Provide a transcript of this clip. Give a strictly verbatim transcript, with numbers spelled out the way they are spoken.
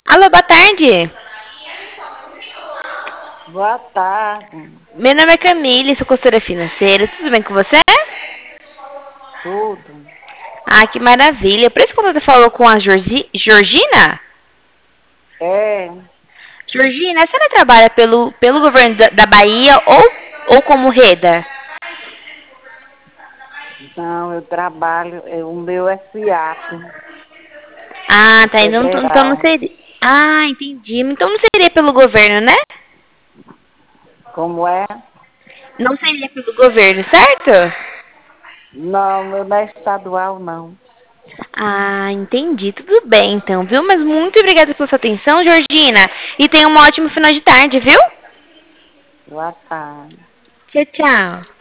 Alô, boa tarde. Boa tarde. Meu nome é Camille, sou consultora financeira. Tudo bem com você? Tudo. Ah, que maravilha. Por isso que você falou com a Jorgi... Georgina? É, Georgina, a senhora trabalha pelo, pelo governo da, da Bahia ou, ou como reda? não, eu trabalho, é, o meu é FIAP, Ah, é tá. Então, então não federal. seria. Ah, entendi. Então não seria pelo governo, né? Como é? Não seria pelo governo, certo? Não, meu não é estadual, não. Ah, entendi. Tudo bem, então, viu? Mas muito obrigada pela sua atenção, Georgina. E tenha um ótimo final de tarde, viu? Boa tarde. Tchau, tchau.